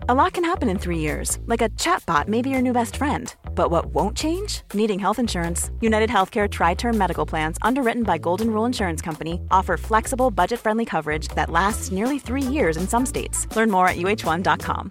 A lot can happen in 3 years, like a chatbot may be your new best friend. But what won't change? Needing health insurance. United Healthcare Tri-Term Medical Plans, underwritten by Golden Rule Insurance Company, offer flexible, budget-friendly coverage that lasts nearly 3 years in some states. Learn more at uh1.com.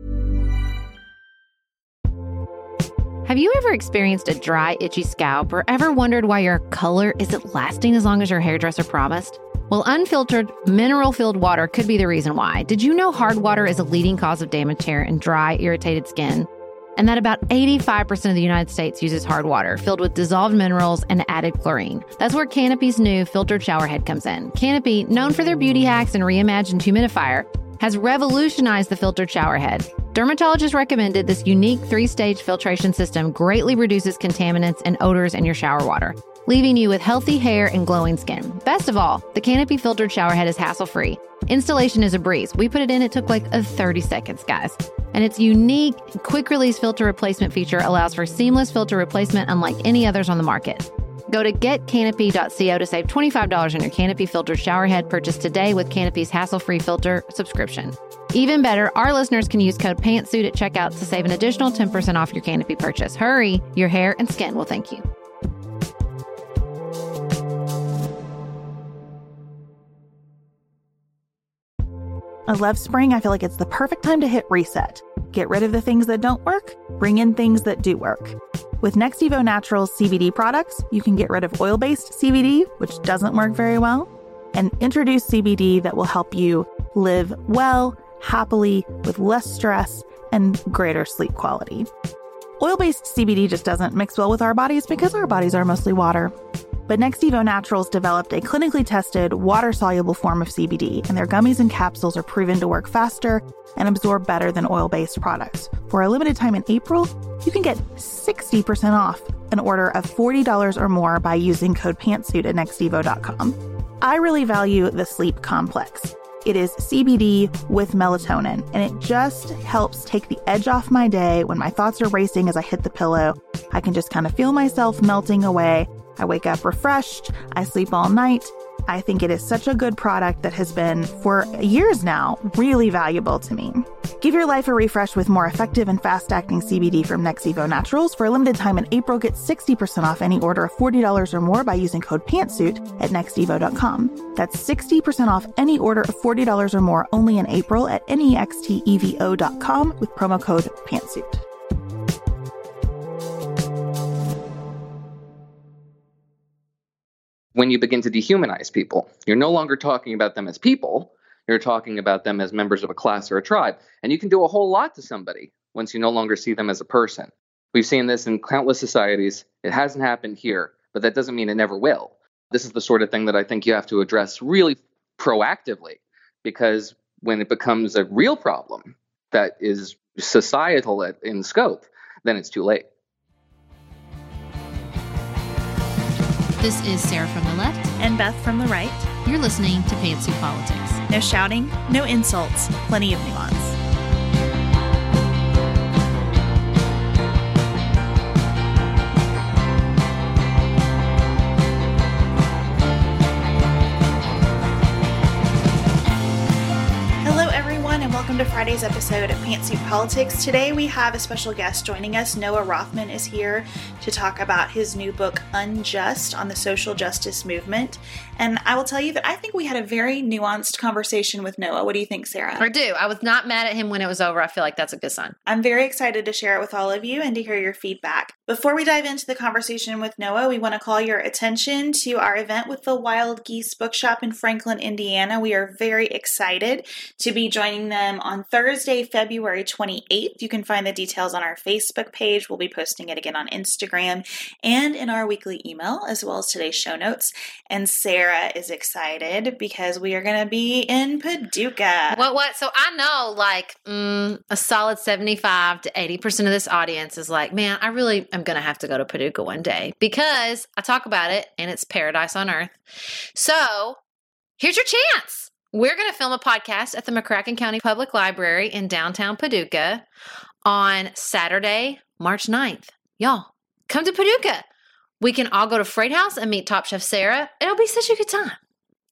Have you ever experienced a dry, itchy scalp or ever wondered why your color isn't lasting as long as your hairdresser promised? Well, unfiltered, mineral-filled water could be the reason why. Did you know hard water is a leading cause of damaged hair and dry, irritated skin? And that about 85% of the United States uses hard water filled with dissolved minerals and added chlorine. That's where Canopy's new filtered shower head comes in. Canopy, known for their beauty hacks and reimagined humidifier, has revolutionized the filtered shower head. Dermatologists recommended this unique 3-stage filtration system greatly reduces contaminants and odors in your shower water, leaving you with healthy hair and glowing skin. Best of all, the Canopy filtered shower head is hassle-free. Installation is a breeze. We put it in, it took like 30 seconds, guys. And its unique, quick-release filter replacement feature allows for seamless filter replacement unlike any others on the market. Go to getcanopy.co to save $25 on your Canopy filtered shower head purchase today with Canopy's hassle-free filter subscription. Even better, our listeners can use code PANTSUIT at checkout to save an additional 10% off your Canopy purchase. Hurry, your hair and skin will thank you. I love spring. I feel like it's the perfect time to hit reset. Get rid of the things that don't work, bring in things that do work. With Next Evo Naturals CBD products, you can get rid of oil-based CBD, which doesn't work very well, and introduce CBD that will help you live well, happily, with less stress and greater sleep quality. Oil-based CBD just doesn't mix well with our bodies because our bodies are mostly water. But Next Evo Naturals developed a clinically tested, water-soluble form of CBD, and their gummies and capsules are proven to work faster and absorb better than oil-based products. For a limited time in April, you can get 60% off an order of $40 or more by using code PANTSUIT at nextevo.com. I really value the sleep complex. It is CBD with melatonin, and it just helps take the edge off my day when my thoughts are racing as I hit the pillow. I can just kind of feel myself melting away. I wake up refreshed. I sleep all night. I think it is such a good product that has been, for years now, really valuable to me. Give your life a refresh with more effective and fast-acting CBD from Next Evo Naturals. For a limited time in April, get 60% off any order of $40 or more by using code PANTSUIT at nextevo.com. That's 60% off any order of $40 or more only in April at nextevo.com with promo code PANTSUIT. When you begin to dehumanize people, you're no longer talking about them as people, you're talking about them as members of a class or a tribe. And you can do a whole lot to somebody once you no longer see them as a person. We've seen this in countless societies. It hasn't happened here, but that doesn't mean it never will. This is the sort of thing that I think you have to address really proactively, because when it becomes a real problem that is societal in scope, then it's too late. This is Sarah from the left. And Beth from the right. You're listening to Pantsuit Politics. No shouting, no insults, plenty of nuance. Welcome to Friday's episode of Pantsuit Politics. Today we have a special guest joining us. Noah Rothman is here to talk about his new book, Unjust, on the social justice movement. And I will tell you that I think we had a very nuanced conversation with Noah. What do you think, Sarah? I do. I was not mad at him when it was over. I feel like that's a good sign. I'm very excited to share it with all of you and to hear your feedback. Before we dive into the conversation with Noah, we want to call your attention to our event with the Wild Geese Bookshop in Franklin, Indiana. We are very excited to be joining them on Thursday, February 28th. You can find the details on our Facebook page. We'll be posting it again on Instagram and in our weekly email, as well as today's show notes. And Sarah is excited because we are going to be in Paducah. What? So I know like a solid 75 to 80% of this audience is like, man, I really am going to have to go to Paducah one day because I talk about it and it's paradise on earth. So here's your chance. We're going to film a podcast at the McCracken County Public Library in downtown Paducah on Saturday, March 9th. Y'all, come to Paducah. We can all go to Freight House and meet Top Chef Sarah. It'll be such a good time.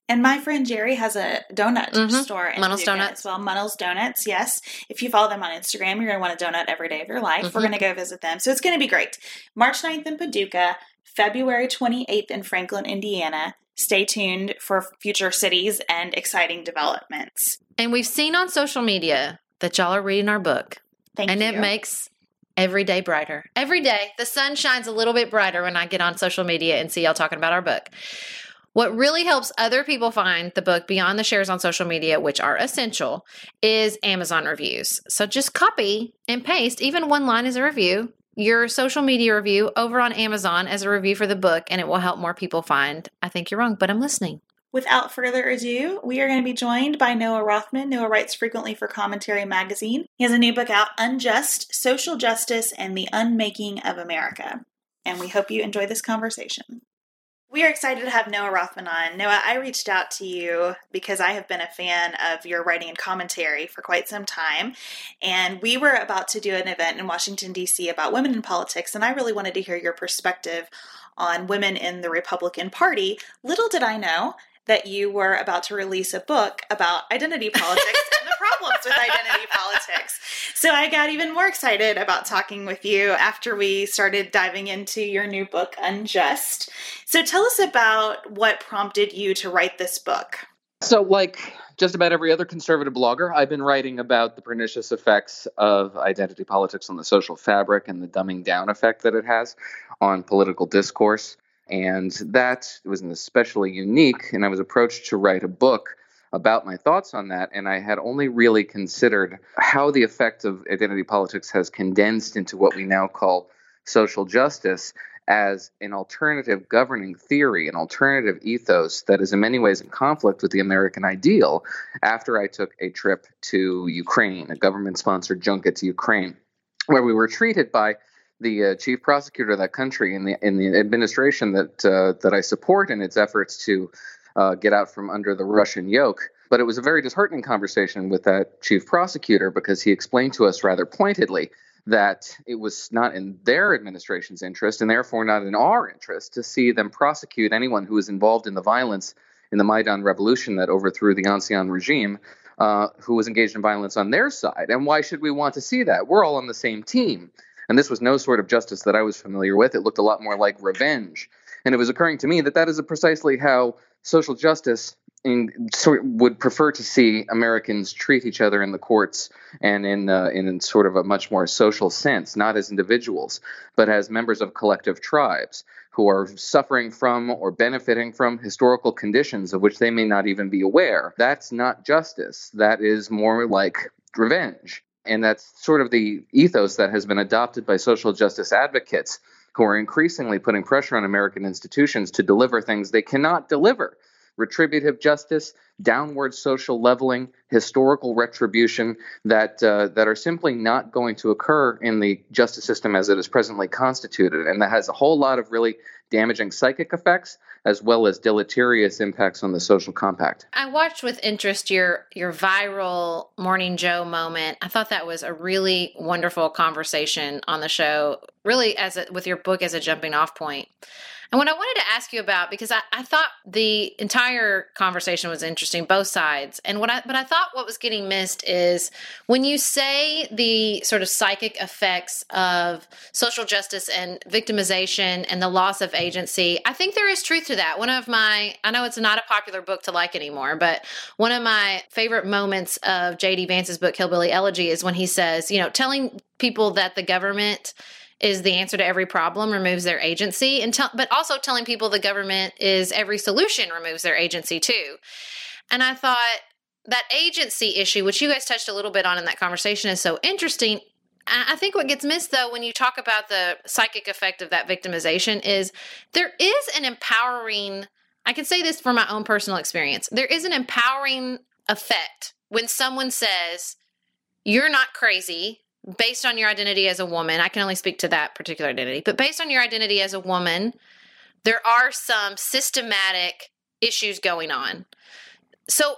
And my friend Jerry has a donut store in Munnell's Paducah Donuts as well. Munnell's Donuts, yes. If you follow them on Instagram, you're going to want a donut every day of your life. We're going to go visit them. So it's going to be great. March 9th in Paducah, February 28th in Franklin, Indiana. Stay tuned for future cities and exciting developments. And we've seen on social media that y'all are reading our book. Thank you. And it makes every day brighter. Every day, the sun shines a little bit brighter when I get on social media and see y'all talking about our book. What really helps other people find the book beyond the shares on social media, which are essential, is Amazon reviews. So just copy and paste, even one line as a review, your social media review over on Amazon as a review for the book, and it will help more people find I Think You're Wrong, but I'm listening. Without further ado, we are going to be joined by Noah Rothman. Noah writes frequently for Commentary Magazine. He has a new book out, Unjust: Social Justice and the Unmaking of America. And we hope you enjoy this conversation. We are excited to have Noah Rothman on. Noah, I reached out to you because I have been a fan of your writing and commentary for quite some time. And we were about to do an event in Washington, D.C. about women in politics, and I really wanted to hear your perspective on women in the Republican Party. Little did I know that you were about to release a book about identity politics and the problems with identity politics. So I got even more excited about talking with you after we started diving into your new book, Unjust. So tell us about what prompted you to write this book. So like just about every other conservative blogger, I've been writing about the pernicious effects of identity politics on the social fabric and the dumbing down effect that it has on political discourse. And that was an especially unique, and I was approached to write a book about my thoughts on that, and I had only really considered how the effect of identity politics has condensed into what we now call social justice as an alternative governing theory, an alternative ethos that is in many ways in conflict with the American ideal after I took a trip to Ukraine, a government-sponsored junket to Ukraine, where we were treated by the chief prosecutor of that country in the administration that I support in its efforts to get out from under the Russian yoke. But it was a very disheartening conversation with that chief prosecutor because he explained to us rather pointedly that it was not in their administration's interest and therefore not in our interest to see them prosecute anyone who was involved in the violence in the Maidan revolution that overthrew the Ancien regime, who was engaged in violence on their side. And why should we want to see that? We're all on the same team. And this was no sort of justice that I was familiar with. It looked a lot more like revenge. And it was occurring to me that that is precisely how social justice would prefer to see Americans treat each other in the courts and in sort of a much more social sense, not as individuals, but as members of collective tribes who are suffering from or benefiting from historical conditions of which they may not even be aware. That's not justice. That is more like revenge. And that's sort of the ethos that has been adopted by social justice advocates who are increasingly putting pressure on American institutions to deliver things they cannot deliver. Retributive justice, downward social leveling, historical retribution that are simply not going to occur in the justice system as it is presently constituted. And that has a whole lot of really damaging psychic effects as well as deleterious impacts on the social compact. I watched with interest your viral Morning Joe moment. I thought that was a really wonderful conversation on the show, really with your book as a jumping off point. And what I wanted to ask you about, because I thought the entire conversation was interesting, both sides. And but I thought what was getting missed is when you say the sort of psychic effects of social justice and victimization and the loss of agency, I think there is truth to that. I know it's not a popular book to like anymore, but one of my favorite moments of J.D. Vance's book, Hillbilly Elegy, is when he says, telling people that the government is the answer to every problem removes their agency, but also telling people the government is every solution removes their agency too. And I thought that agency issue, which you guys touched a little bit on in that conversation, is so interesting. I think what gets missed, though, when you talk about the psychic effect of that victimization is there is an empowering, I can say this from my own personal experience, there is an empowering effect when someone says, you're not crazy, based on your identity as a woman. I can only speak to that particular identity, but based on your identity as a woman, there are some systematic issues going on. So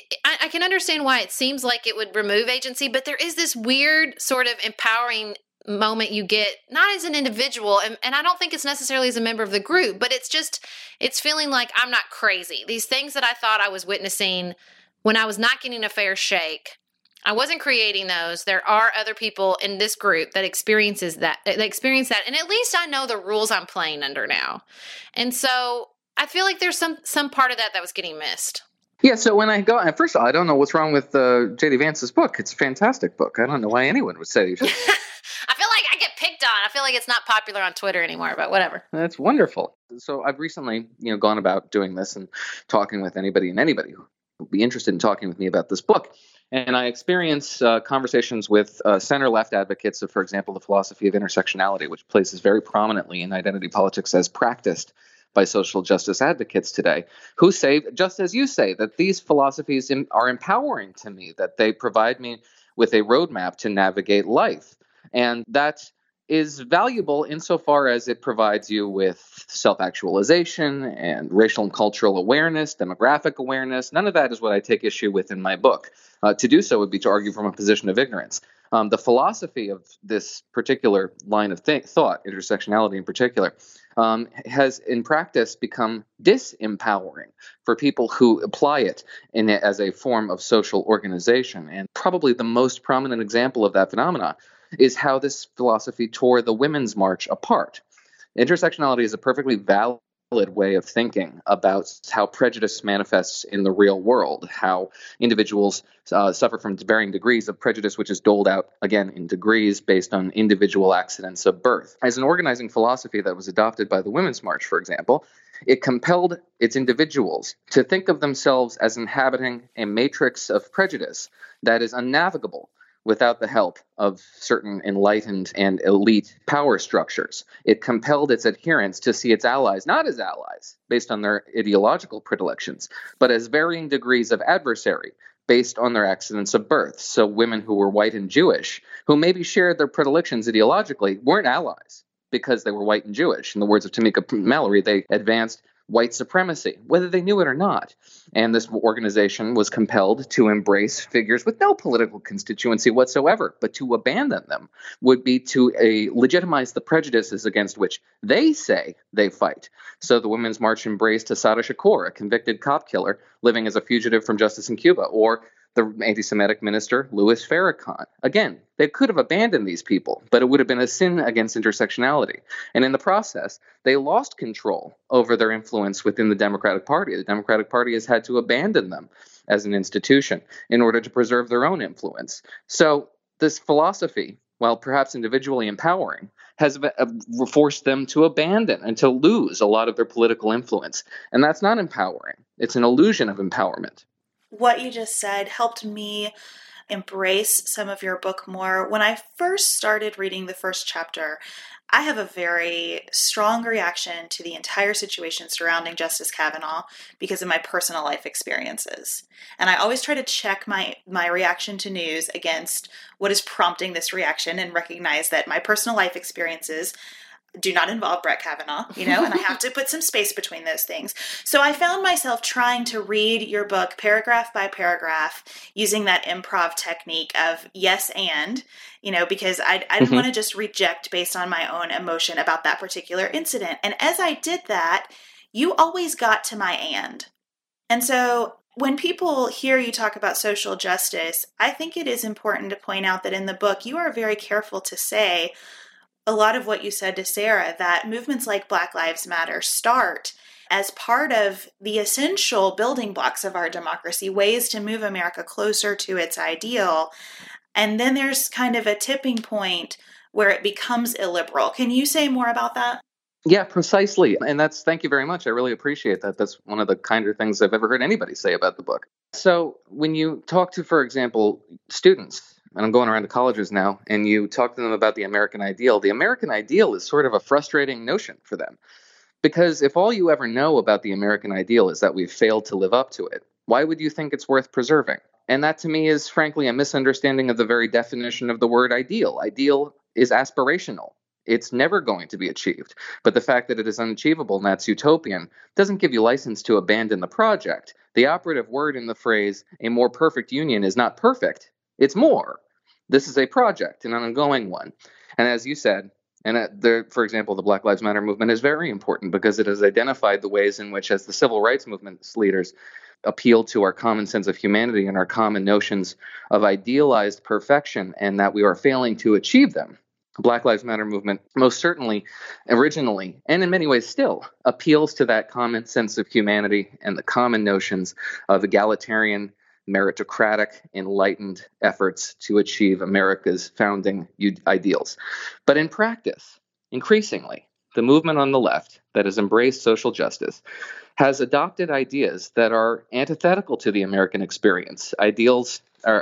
I can understand why it seems like it would remove agency, but there is this weird sort of empowering moment you get, not as an individual, and I don't think it's necessarily as a member of the group, but it's feeling like I'm not crazy. These things that I thought I was witnessing when I was not getting a fair shake, I wasn't creating those. There are other people in this group that experience that. And at least I know the rules I'm playing under now. And so I feel like there's some part of that was getting missed. Yeah, so when I go, first of all, I don't know what's wrong with J.D. Vance's book. It's a fantastic book. I don't know why anyone would say you should. I feel like I get picked on. I feel like it's not popular on Twitter anymore, but whatever. That's wonderful. So I've recently, gone about doing this and talking with anybody who would be interested in talking with me about this book. And I experience conversations with center-left advocates of, for example, the philosophy of intersectionality, which places very prominently in identity politics as practiced by social justice advocates today, who say, just as you say, that these philosophies are empowering to me, that they provide me with a roadmap to navigate life. And that is valuable insofar as it provides you with self-actualization and racial and cultural awareness, demographic awareness. None of that is what I take issue with in my book. To do so would be to argue from a position of ignorance. The philosophy of this particular line of thought, intersectionality in particular, has in practice become disempowering for people who apply it as a form of social organization. And probably the most prominent example of that phenomena is how this philosophy tore the Women's March apart. Intersectionality is a perfectly valid way of thinking about how prejudice manifests in the real world, how individuals suffer from varying degrees of prejudice, which is doled out, again, in degrees based on individual accidents of birth. As an organizing philosophy that was adopted by the Women's March, for example, it compelled its individuals to think of themselves as inhabiting a matrix of prejudice that is unnavigable without the help of certain enlightened and elite power structures. It compelled its adherents to see its allies not as allies based on their ideological predilections, but as varying degrees of adversary based on their accidents of birth. So women who were white and Jewish, who maybe shared their predilections ideologically, weren't allies because they were white and Jewish. In the words of Tamika Mallory, they advanced white supremacy, whether they knew it or not. And this organization was compelled to embrace figures with no political constituency whatsoever, but to abandon them would be to legitimize the prejudices against which they say they fight. So the Women's March embraced Assata Shakur, a convicted cop killer living as a fugitive from justice in Cuba, or the anti-Semitic minister Louis Farrakhan. Again, they could have abandoned these people, but it would have been a sin against intersectionality. And in the process, they lost control over their influence within the Democratic Party. The Democratic Party has had to abandon them as an institution in order to preserve their own influence. So this philosophy, while perhaps individually empowering, has forced them to abandon and to lose a lot of their political influence. And that's not empowering. It's an illusion of empowerment. What you just said helped me embrace some of your book more. When I first started reading the first chapter, I have a very strong reaction to the entire situation surrounding Justice Kavanaugh because of my personal life experiences. And I always try to check my reaction to news against what is prompting this reaction and recognize that my personal life experiences do not involve Brett Kavanaugh, and I have to put some space between those things. So I found myself trying to read your book paragraph by paragraph using that improv technique of yes and, because I didn't want to just reject based on my own emotion about that particular incident. And as I did that, you always got to my and. And so when people hear you talk about social justice, I think it is important to point out that in the book, you are very careful to say a lot of what you said to Sarah, that movements like Black Lives Matter start as part of the essential building blocks of our democracy, ways to move America closer to its ideal. And then there's kind of a tipping point where it becomes illiberal. Can you say more about that? Yeah, precisely. And thank you very much. I really appreciate that. That's one of the kinder things I've ever heard anybody say about the book. So when you talk to, for example, students, and I'm going around to colleges now, and you talk to them about the American ideal is sort of a frustrating notion for them. Because if all you ever know about the American ideal is that we've failed to live up to it, why would you think it's worth preserving? And that to me is frankly a misunderstanding of the very definition of the word ideal. Ideal is aspirational. It's never going to be achieved. But the fact that it is unachievable and that's utopian doesn't give you license to abandon the project. The operative word in the phrase, a more perfect union, is not perfect. It's more. This is a project, an ongoing one. And as you said, for example, the Black Lives Matter movement is very important because it has identified the ways in which, as the civil rights movement's leaders, appeal to our common sense of humanity and our common notions of idealized perfection, and that we are failing to achieve them. The Black Lives Matter movement most certainly, originally, and in many ways still, appeals to that common sense of humanity and the common notions of egalitarian, meritocratic, enlightened efforts to achieve America's founding ideals. But in practice, increasingly, the movement on the left that has embraced social justice has adopted ideas that are antithetical to the American experience. Ideas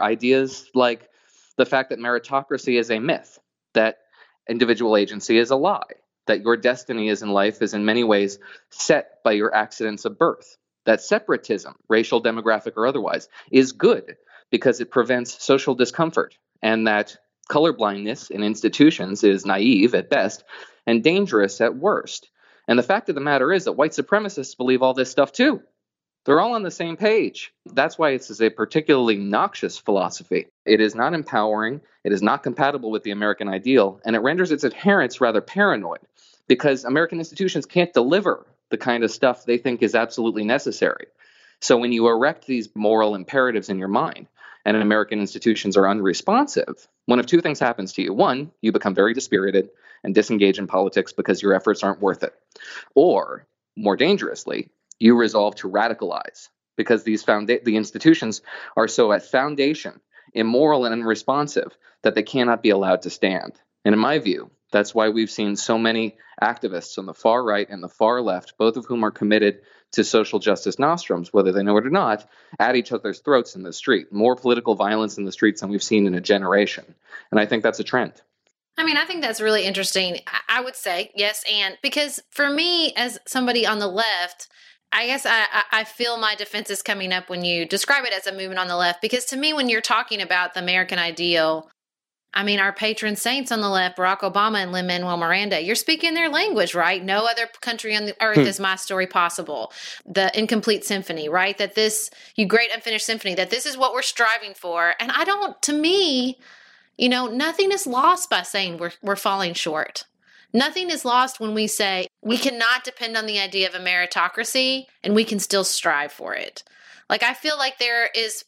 like the fact that meritocracy is a myth, that individual agency is a lie, that your destiny in life is in many ways set by your accidents of birth, that separatism, racial, demographic, or otherwise, is good because it prevents social discomfort, and that colorblindness in institutions is naive at best and dangerous at worst. And the fact of the matter is that white supremacists believe all this stuff too. They're all on the same page. That's why it's a particularly noxious philosophy. It is not empowering, it is not compatible with the American ideal, and it renders its adherents rather paranoid because American institutions can't deliver the kind of stuff they think is absolutely necessary. So when you erect these moral imperatives in your mind and American institutions are unresponsive, one of two things happens to you. One, you become very dispirited and disengage in politics because your efforts aren't worth it. Or, more dangerously, you resolve to radicalize because the institutions are so at foundation immoral and unresponsive that they cannot be allowed to stand. And in my view, that's why we've seen so many activists on the far right and the far left, both of whom are committed to social justice nostrums, whether they know it or not, at each other's throats in the street. More political violence in the streets than we've seen in a generation. And I think that's a trend. I mean, I think that's really interesting. I would say yes, and because for me, as somebody on the left, I guess I feel my defenses coming up when you describe it as a movement on the left, because to me, when you're talking about the American ideal, I mean, our patron saints on the left, Barack Obama and Lin-Manuel Miranda, you're speaking their language, right? No other country on the earth is my story possible. The Incomplete Symphony, right? That this, you great unfinished symphony, that this is what we're striving for. And to me, nothing is lost by saying we're falling short. Nothing is lost when we say we cannot depend on the idea of a meritocracy and we can still strive for it. Like, I feel like there is,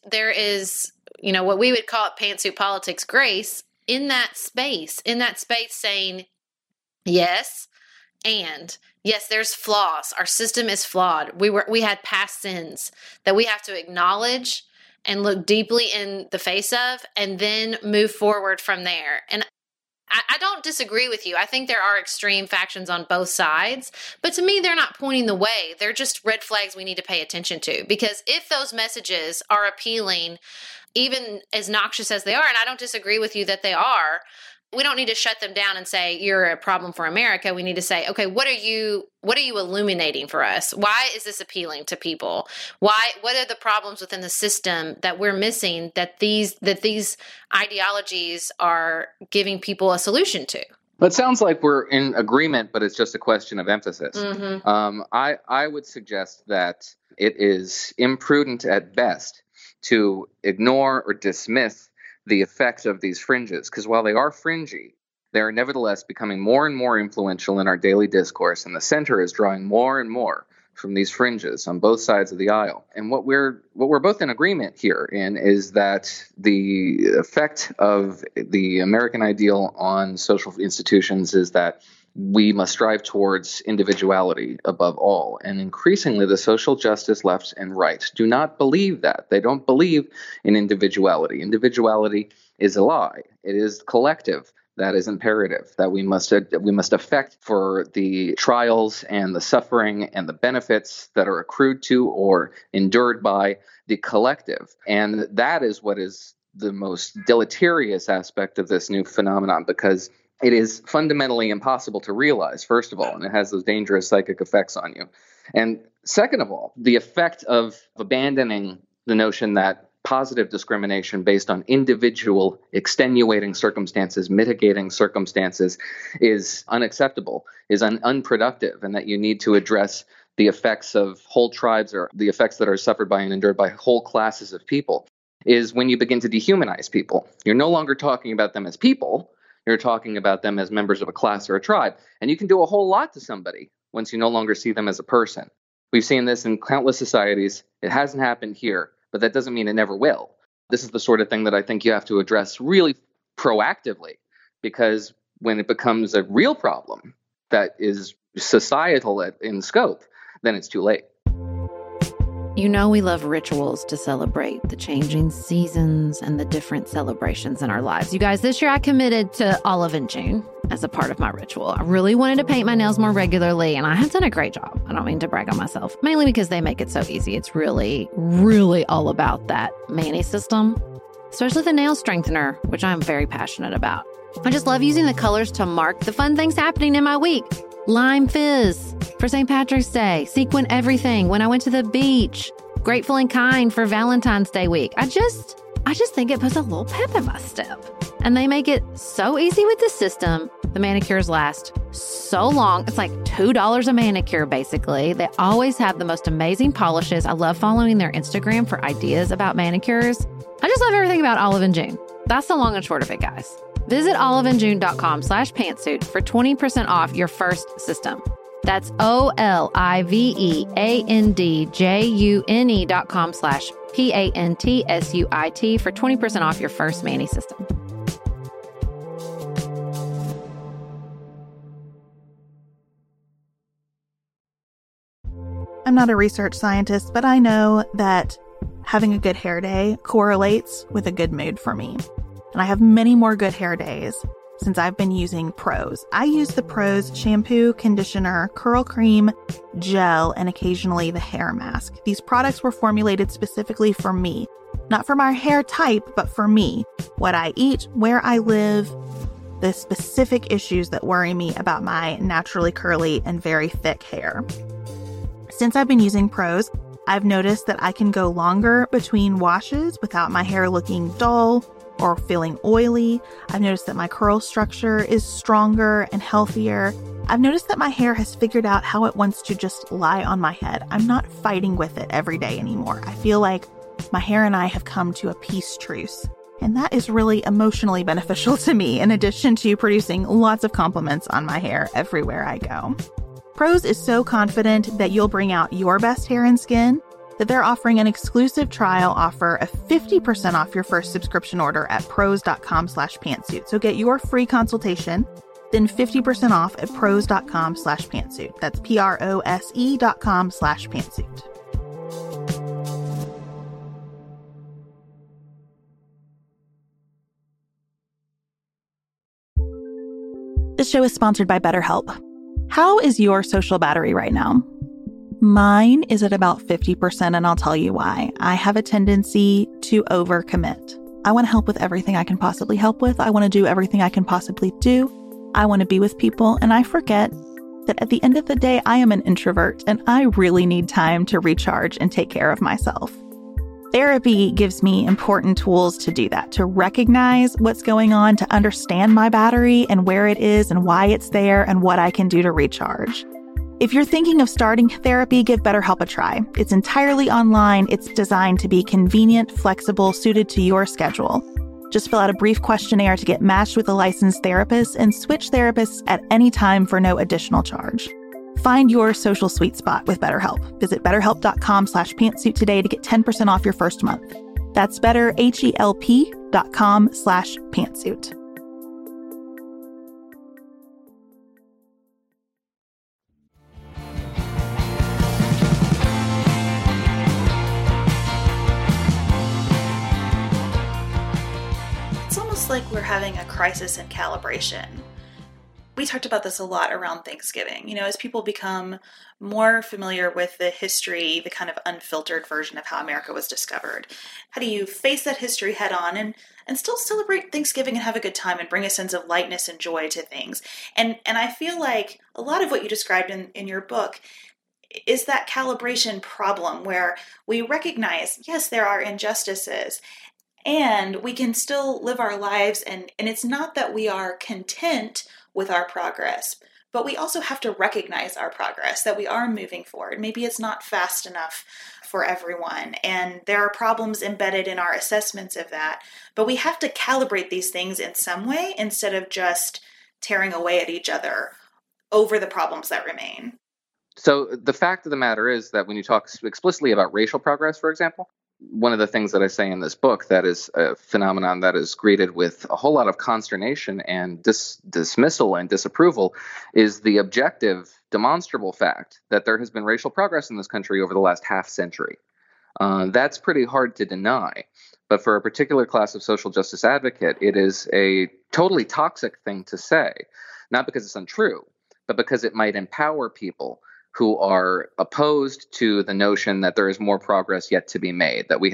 what we would call it pantsuit politics grace in that space saying, yes, and yes, there's flaws. Our system is flawed. We had past sins that we have to acknowledge and look deeply in the face of and then move forward from there. And I don't disagree with you. I think there are extreme factions on both sides, but to me, they're not pointing the way. They're just red flags we need to pay attention to, because if those messages are appealing, even as noxious as they are, and I don't disagree with you that they are, we don't need to shut them down and say, you're a problem for America. We need to say, okay, what are you illuminating for us? Why is this appealing to people? What are the problems within the system that we're missing that these ideologies are giving people a solution to? It sounds like we're in agreement, but it's just a question of emphasis. Mm-hmm. I would suggest that it is imprudent at best to ignore or dismiss the effects of these fringes, because while they are fringy, they are nevertheless becoming more and more influential in our daily discourse, and the center is drawing more and more from these fringes on both sides of the aisle. And what we're both in agreement here in is that the effect of the American ideal on social institutions is that we must strive towards individuality above all. And increasingly, the social justice left and right do not believe that. They don't believe in individuality. Individuality is a lie. It is collective. That is imperative, that we must affect for the trials and the suffering and the benefits that are accrued to or endured by the collective. And that is what is the most deleterious aspect of this new phenomenon, because it is fundamentally impossible to realize, first of all, and it has those dangerous psychic effects on you. And second of all, the effect of abandoning the notion that positive discrimination based on individual extenuating circumstances, mitigating circumstances, is unacceptable, is unproductive, and that you need to address the effects of whole tribes or the effects that are suffered by and endured by whole classes of people, is when you begin to dehumanize people. You're no longer talking about them as people. You're talking about them as members of a class or a tribe. And you can do a whole lot to somebody once you no longer see them as a person. We've seen this in countless societies. It hasn't happened here, but that doesn't mean it never will. This is the sort of thing that I think you have to address really proactively, because when it becomes a real problem that is societal in scope, then it's too late. You know we love rituals to celebrate the changing seasons and the different celebrations in our lives. You guys, this year I committed to Olive in June as a part of my ritual. I really wanted to paint my nails more regularly, and I have done a great job. I don't mean to brag on myself, mainly because they make it so easy. It's really, really all about that Mani system, especially the nail strengthener, which I'm very passionate about. I just love using the colors to mark the fun things happening in my week. Lime fizz for St. Patrick's Day, sequin everything when I went to the beach, Grateful and Kind for Valentine's Day week. I just think it puts a little pep in my step. And they make it so easy with the system. The manicures last so long. It's like $2 a manicure, basically. They always have the most amazing polishes. I love following their Instagram for ideas about manicures. I just love everything about Olive in June. That's the long and short of it, guys. Visit oliveinjune.com/pantsuit for 20% off your first system. That's oliveindjune.com/pantsuit for 20% off your first Mani system. I'm not a research scientist, but I know that having a good hair day correlates with a good mood for me. And I have many more good hair days since I've been using Prose. I use the Prose shampoo, conditioner, curl cream, gel, and occasionally the hair mask. These products were formulated specifically for me, not for my hair type, but for me, what I eat, where I live, the specific issues that worry me about my naturally curly and very thick hair. Since I've been using Prose, I've noticed that I can go longer between washes without my hair looking dull or feeling oily. I've noticed that my curl structure is stronger and healthier. I've noticed that my hair has figured out how it wants to just lie on my head. I'm not fighting with it every day anymore. I feel like my hair and I have come to a peace truce. And that is really emotionally beneficial to me, in addition to producing lots of compliments on my hair everywhere I go. Prose is so confident that you'll bring out your best hair and skin that they're offering an exclusive trial offer of 50% off your first subscription order at prose.com/pantsuit. So get your free consultation, then 50% off at prose.com/pantsuit. That's prose.com/pantsuit. This show is sponsored by BetterHelp. How is your social battery right now? Mine is at about 50%, and I'll tell you why. I have a tendency to overcommit. I want to help with everything I can possibly help with. I want to do everything I can possibly do. I want to be with people, and I forget that at the end of the day, I am an introvert, and I really need time to recharge and take care of myself. Therapy gives me important tools to do that, to recognize what's going on, to understand my battery and where it is and why it's there and what I can do to recharge. If you're thinking of starting therapy, give BetterHelp a try. It's entirely online. It's designed to be convenient, flexible, suited to your schedule. Just fill out a brief questionnaire to get matched with a licensed therapist and switch therapists at any time for no additional charge. Find your social sweet spot with BetterHelp. Visit BetterHelp.com/pantsuit today to get 10% off your first month. That's BetterHelp.com/pantsuit. It's almost like we're having a crisis in calibration. We talked about this a lot around Thanksgiving. You know, as people become more familiar with the history, the kind of unfiltered version of how America was discovered, how do you face that history head on and still celebrate Thanksgiving and have a good time and bring a sense of lightness and joy to things? And I feel like a lot of what you described in your book is that calibration problem where we recognize, yes, there are injustices, and we can still live our lives, and it's not that we are content with our progress, But we also have to recognize our progress, that we are moving forward. Maybe it's not fast enough for everyone, and there are problems embedded in our assessments of that. But we have to calibrate these things in some way instead of just tearing away at each other over the problems that remain. So the fact of the matter is that when you talk explicitly about racial progress, for example, one of the things that I say in this book that is a phenomenon that is greeted with a whole lot of consternation and dismissal and disapproval is the objective, demonstrable fact that there has been racial progress in this country over the last half century. That's pretty hard to deny. But for a particular class of social justice advocate, it is a totally toxic thing to say, not because it's untrue, but because it might empower people who are opposed to the notion that there is more progress yet to be made, that we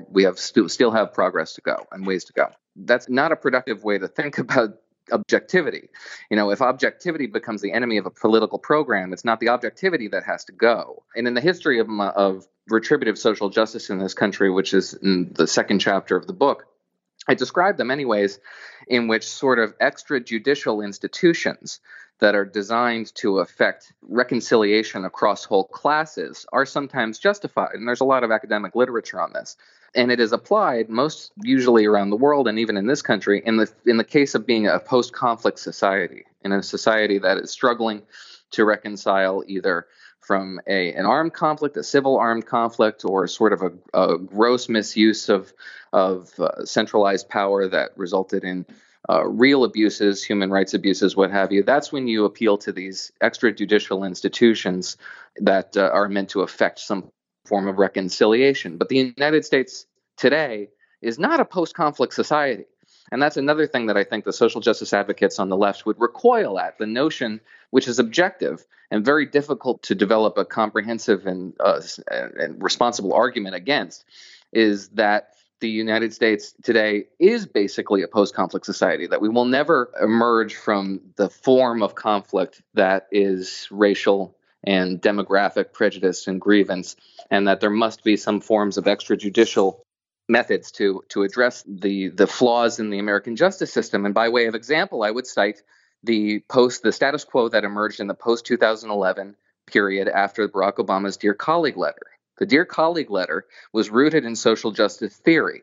still have progress to go and ways to go. That's not a productive way to think about objectivity. If objectivity becomes the enemy of a political program, it's not the objectivity that has to go. And in the history of retributive social justice in this country, which is in the second chapter of the book, I describe the many ways in which sort of extrajudicial institutions that are designed to affect reconciliation across whole classes are sometimes justified. And there's a lot of academic literature on this. And it is applied most usually around the world and even in this country in the case of being a post-conflict society, in a society that is struggling to reconcile either from an armed conflict, a civil armed conflict, or sort of a gross misuse of centralized power that resulted in real abuses, human rights abuses, what have you. That's when you appeal to these extrajudicial institutions that are meant to affect some form of reconciliation. But the United States today is not a post-conflict society. And that's another thing that I think the social justice advocates on the left would recoil at, the notion, which is objective and very difficult to develop a comprehensive and responsible argument against, is that the United States today is basically a post-conflict society, that we will never emerge from the form of conflict that is racial and demographic prejudice and grievance, and that there must be some forms of extrajudicial methods to address the flaws in the American justice system. And by way of example, I would cite the status quo that emerged in the post-2011 period after Barack Obama's Dear Colleague letter. The Dear Colleague letter was rooted in social justice theory.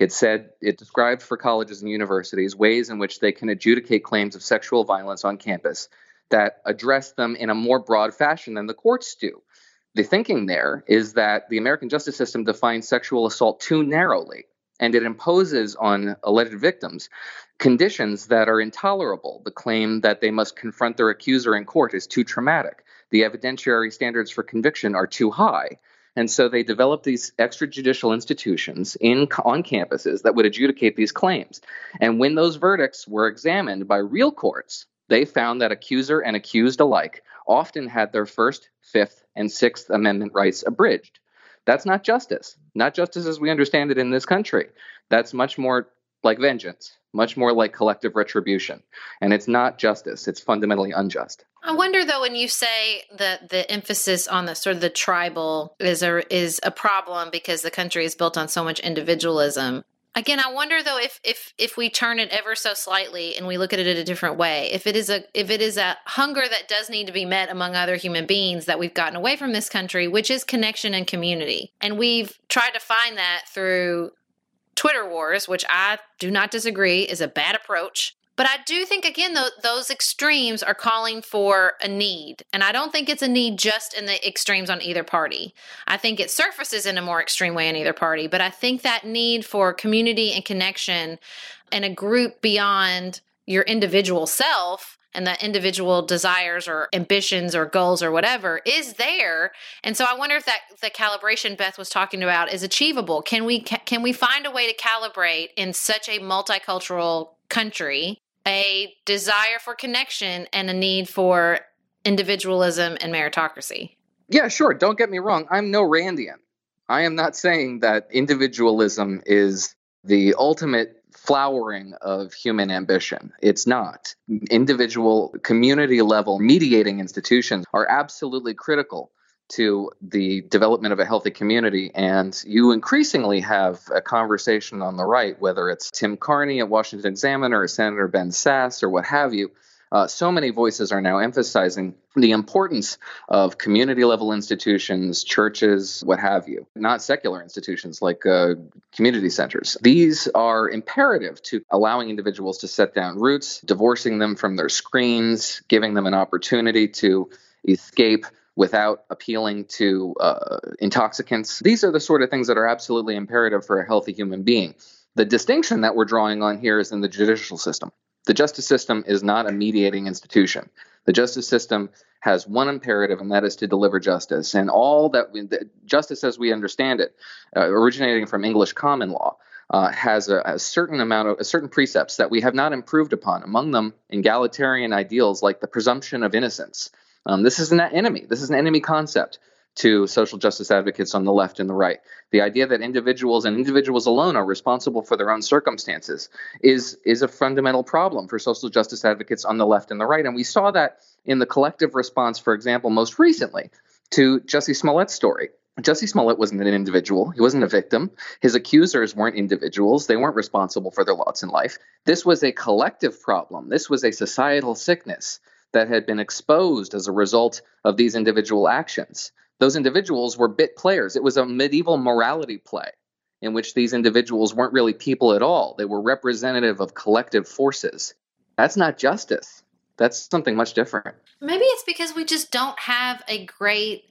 It described for colleges and universities ways in which they can adjudicate claims of sexual violence on campus that address them in a more broad fashion than the courts do. The thinking there is that the American justice system defines sexual assault too narrowly, and it imposes on alleged victims conditions that are intolerable. The claim that they must confront their accuser in court is too traumatic. The evidentiary standards for conviction are too high. And so they developed these extrajudicial institutions on campuses that would adjudicate these claims. And when those verdicts were examined by real courts, they found that accuser and accused alike often had their First, Fifth, and Sixth Amendment rights abridged. That's not justice as we understand it in this country. That's much more like vengeance, much more like collective retribution. And it's not justice. It's fundamentally unjust. I wonder, though, when you say that the emphasis on the sort of the tribal is a problem because the country is built on so much individualism. Again, I wonder, though, if we turn it ever so slightly and we look at it in a different way, if it is a hunger that does need to be met among other human beings that we've gotten away from this country, which is connection and community. And we've tried to find that through Twitter wars, which I do not disagree is a bad approach. But I do think, again, those extremes are calling for a need. And I don't think it's a need just in the extremes on either party. I think it surfaces in a more extreme way in either party. But I think that need for community and connection and a group beyond your individual self and the individual desires or ambitions or goals or whatever is there. And so I wonder if that the calibration Beth was talking about is achievable. Can we find a way to calibrate in such a multicultural country a desire for connection and a need for individualism and meritocracy? Yeah, sure. Don't get me wrong. I'm no Randian. I am not saying that individualism is the ultimate flowering of human ambition. It's not. Individual, community level mediating institutions are absolutely critical to the development of a healthy community. And you increasingly have a conversation on the right, whether it's Tim Carney at Washington Examiner or Senator Ben Sasse or what have you, So many voices are now emphasizing the importance of community-level institutions, churches, what have you, not secular institutions like community centers. These are imperative to allowing individuals to set down roots, divorcing them from their screens, giving them an opportunity to escape without appealing to intoxicants. These are the sort of things that are absolutely imperative for a healthy human being. The distinction that we're drawing on here is in the judicial system. The justice system is not a mediating institution. The justice system has one imperative, and that is to deliver justice. And all that justice, as we understand it, originating from English common law, has a certain precepts that we have not improved upon. Among them, egalitarian ideals like the presumption of innocence. This is an enemy. This is an enemy concept to social justice advocates on the left and the right. The idea that individuals and individuals alone are responsible for their own circumstances is a fundamental problem for social justice advocates on the left and the right. And we saw that in the collective response, for example, most recently to Jussie Smollett's story. Jussie Smollett wasn't an individual. He wasn't a victim. His accusers weren't individuals. They weren't responsible for their lots in life. This was a collective problem. This was a societal sickness that had been exposed as a result of these individual actions. Those individuals were bit players. It was a medieval morality play in which these individuals weren't really people at all. They were representative of collective forces. That's not justice. That's something much different. Maybe it's because we just don't have a great,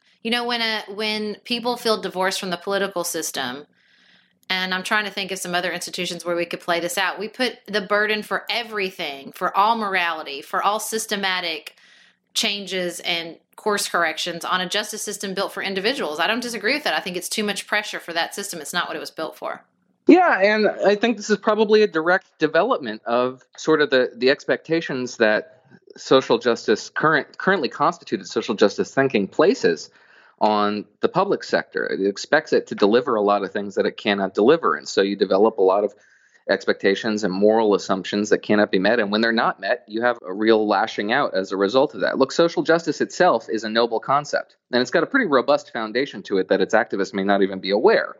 when people feel divorced from the political system, and I'm trying to think of some other institutions where we could play this out. We put the burden for everything, for all morality, for all systematic changes and course corrections on a justice system built for individuals. I don't disagree with that. I think it's too much pressure for that system. It's not what it was built for. Yeah, and I think this is probably a direct development of sort of the expectations that social justice, currently constituted social justice thinking places on the public sector. It expects it to deliver a lot of things that it cannot deliver. And so you develop a lot of expectations and moral assumptions that cannot be met. And when they're not met, you have a real lashing out as a result of that. Look, social justice itself is a noble concept, and it's got a pretty robust foundation to it that its activists may not even be aware.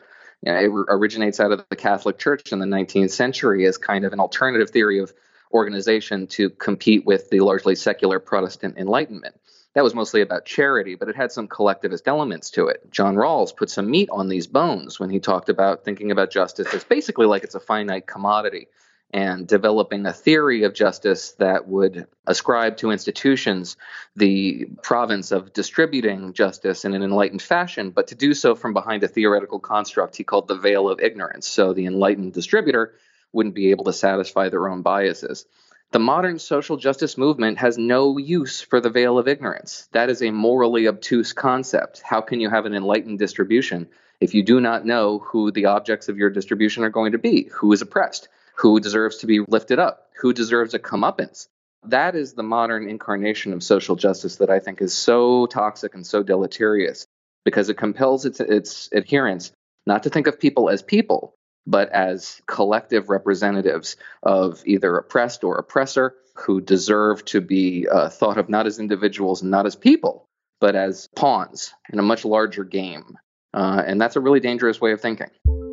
It originates out of the Catholic Church in the 19th century as kind of an alternative theory of organization to compete with the largely secular Protestant Enlightenment. That was mostly about charity, but it had some collectivist elements to it. John Rawls put some meat on these bones when he talked about thinking about justice as basically like it's a finite commodity, and developing a theory of justice that would ascribe to institutions the province of distributing justice in an enlightened fashion, but to do so from behind a theoretical construct he called the veil of ignorance. So the enlightened distributor wouldn't be able to satisfy their own biases. The modern social justice movement has no use for the veil of ignorance. That is a morally obtuse concept. How can you have an enlightened distribution if you do not know who the objects of your distribution are going to be? Who is oppressed? Who deserves to be lifted up? Who deserves a comeuppance? That is the modern incarnation of social justice that I think is so toxic and so deleterious, because it compels its adherents not to think of people as people, but as collective representatives of either oppressed or oppressor who deserve to be thought of not as individuals and not as people, but as pawns in a much larger game. And that's a really dangerous way of thinking.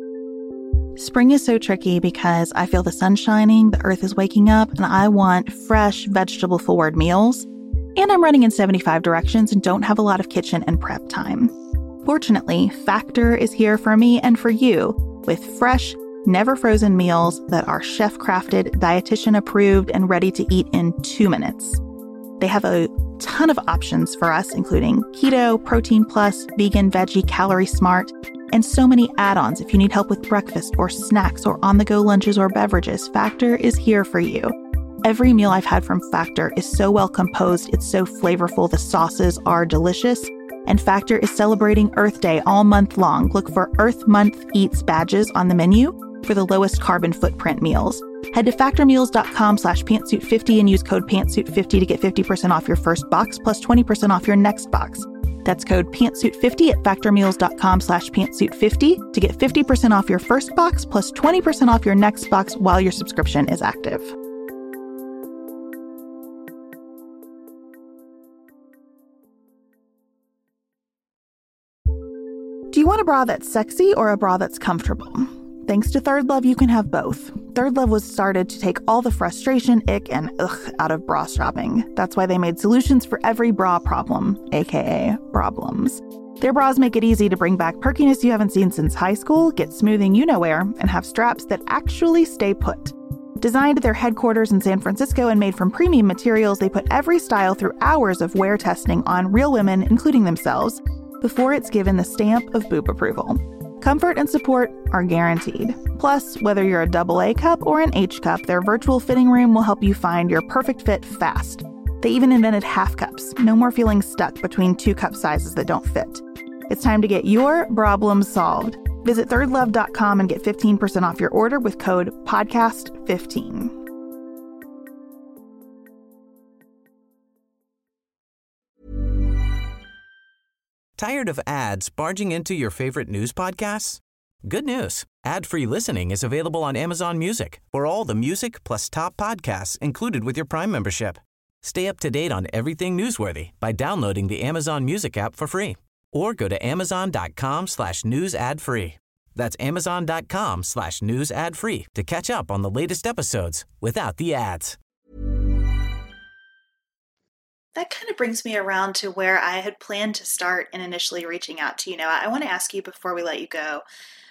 Spring is so tricky because I feel the sun shining, the earth is waking up, and I want fresh, vegetable-forward meals. And I'm running in 75 directions and don't have a lot of kitchen and prep time. Fortunately, Factor is here for me and for you, with fresh, never-frozen meals that are chef-crafted, dietitian-approved, and ready to eat in 2 minutes. They have a ton of options for us, including keto, protein plus, vegan, veggie, calorie smart, and so many add-ons if you need help with breakfast or snacks or on-the-go lunches or beverages. Factor is here for you. Every meal I've had from Factor is so well composed, it's so flavorful, the sauces are delicious. And Factor is celebrating Earth Day all month long. Look for Earth Month Eats badges on the menu for the lowest carbon footprint meals. Head to factormeals.com/pantsuit50 and use code pantsuit50 to get 50% off your first box plus 20% off your next box. That's code pantsuit50 at factormeals.com/pantsuit50 to get 50% off your first box plus 20% off your next box while your subscription is active. Do you want a bra that's sexy or a bra that's comfortable? Thanks to Third Love, you can have both. Third Love was started to take all the frustration, ick, and ugh out of bra shopping. That's why they made solutions for every bra problem, aka problems. Their bras make it easy to bring back perkiness you haven't seen since high school, get smoothing you-know-where, and have straps that actually stay put. Designed at their headquarters in San Francisco and made from premium materials, they put every style through hours of wear testing on real women, including themselves, before it's given the stamp of boob approval. Comfort and support are guaranteed. Plus, whether you're a AA cup or an H cup, their virtual fitting room will help you find your perfect fit fast. They even invented half cups. No more feeling stuck between 2 cup sizes that don't fit. It's time to get your problems solved. Visit thirdlove.com and get 15% off your order with code PODCAST15. Tired of ads barging into your favorite news podcasts? Good news. Ad-free listening is available on Amazon Music for all the music plus top podcasts included with your Prime membership. Stay up to date on everything newsworthy by downloading the Amazon Music app for free or go to amazon.com/news ad free. That's amazon.com/news ad free to catch up on the latest episodes without the ads. That kind of brings me around to where I had planned to start in initially reaching out to you. Now, I want to ask you before we let you go,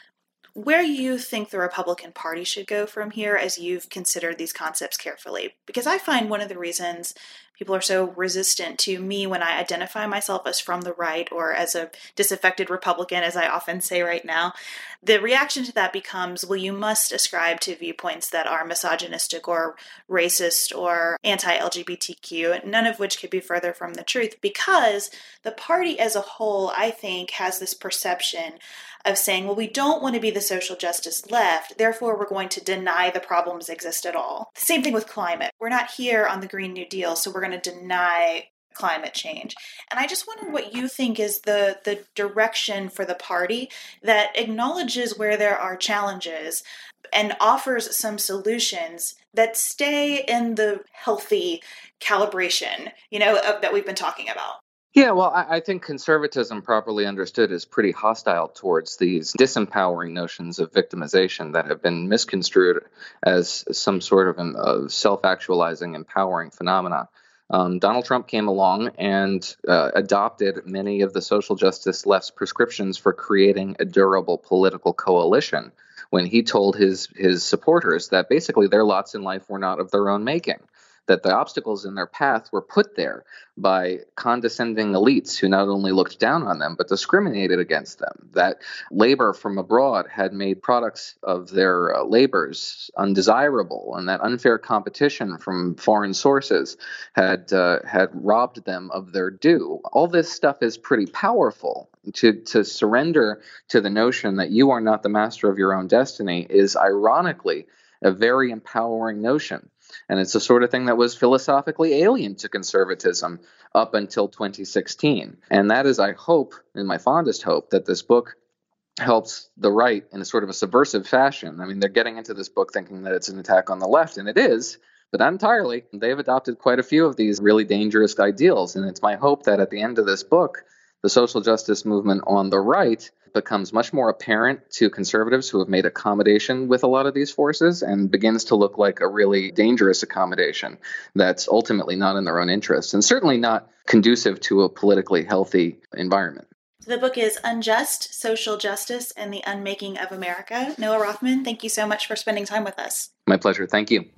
where you think the Republican Party should go from here as you've considered these concepts carefully. Because I find one of the reasons people are so resistant to me when I identify myself as from the right or as a disaffected Republican, as I often say right now, the reaction to that becomes, well, you must ascribe to viewpoints that are misogynistic or racist or anti-LGBTQ, none of which could be further from the truth, because the party as a whole, I think, has this perception of saying, well, we don't want to be the social justice left, therefore we're going to deny the problems exist at all. The same thing with climate. We're not here on the Green New Deal, so we're going to deny climate change. And I just wonder what you think is the direction for the party that acknowledges where there are challenges and offers some solutions that stay in the healthy calibration, that we've been talking about. Yeah, well, I think conservatism, properly understood, is pretty hostile towards these disempowering notions of victimization that have been misconstrued as some sort of self-actualizing, empowering phenomena. Donald Trump came along and adopted many of the social justice left's prescriptions for creating a durable political coalition when he told his supporters that basically their lots in life were not of their own making, that the obstacles in their path were put there by condescending elites who not only looked down on them, but discriminated against them, that labor from abroad had made products of their labors undesirable, and that unfair competition from foreign sources had robbed them of their due. All this stuff is pretty powerful. To surrender to the notion that you are not the master of your own destiny is ironically a very empowering notion. And it's the sort of thing that was philosophically alien to conservatism up until 2016. And that is, I hope, in my fondest hope, that this book helps the right in a sort of a subversive fashion. I mean, they're getting into this book thinking that it's an attack on the left, and it is, but not entirely. They've adopted quite a few of these really dangerous ideals. And it's my hope that at the end of this book, the social justice movement on the right becomes much more apparent to conservatives who have made accommodation with a lot of these forces and begins to look like a really dangerous accommodation that's ultimately not in their own interest and certainly not conducive to a politically healthy environment. The book is Unjust, Social Justice, and the Unmaking of America. Noah Rothman, thank you so much for spending time with us. My pleasure. Thank you.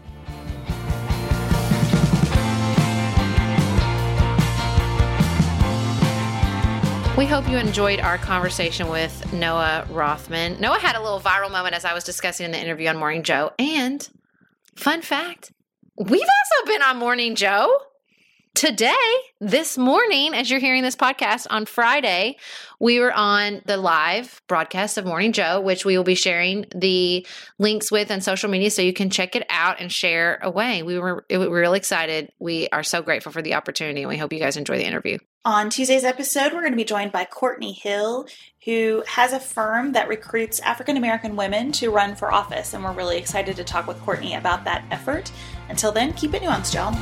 We hope you enjoyed our conversation with Noah Rothman. Noah had a little viral moment as I was discussing in the interview on Morning Joe. And fun fact, we've also been on Morning Joe. Today, this morning, as you're hearing this podcast on Friday, we were on the live broadcast of Morning Joe, which we will be sharing the links with on social media so you can check it out and share away. We were really excited. We are so grateful for the opportunity, and we hope you guys enjoy the interview. On Tuesday's episode, we're going to be joined by Courtney Hill, who has a firm that recruits African-American women to run for office, and we're really excited to talk with Courtney about that effort. Until then, keep it nuanced, y'all.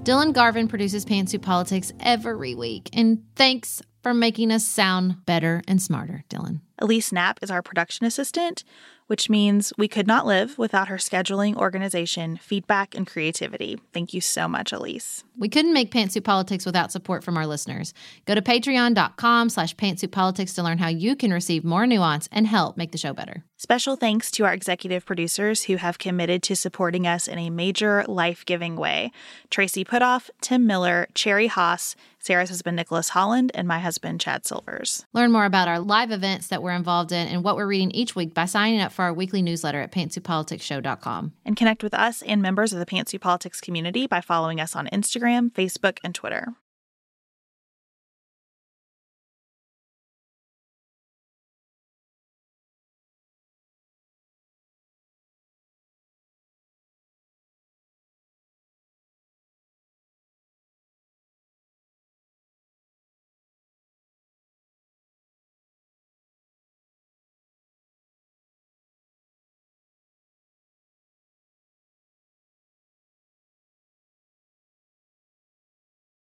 Dylan Garvin produces Pantsuit Politics every week, and thanks for making us sound better and smarter, Dylan. Elise Knapp is our production assistant, which means we could not live without her scheduling, organization, feedback, and creativity. Thank you so much, Elise. We couldn't make Pantsuit Politics without support from our listeners. Go to patreon.com/pantsuitpolitics to learn how you can receive more nuance and help make the show better. Special thanks to our executive producers who have committed to supporting us in a major life-giving way. Tracy Putoff, Tim Miller, Cherry Haas, Sarah's husband Nicholas Holland, and my husband Chad Silvers. Learn more about our live events that we're involved in and what we're reading each week by signing up for our weekly newsletter at pantsuitpoliticsshow.com. And connect with us and members of the Pantsuit Politics community by following us on Instagram, Facebook, and Twitter.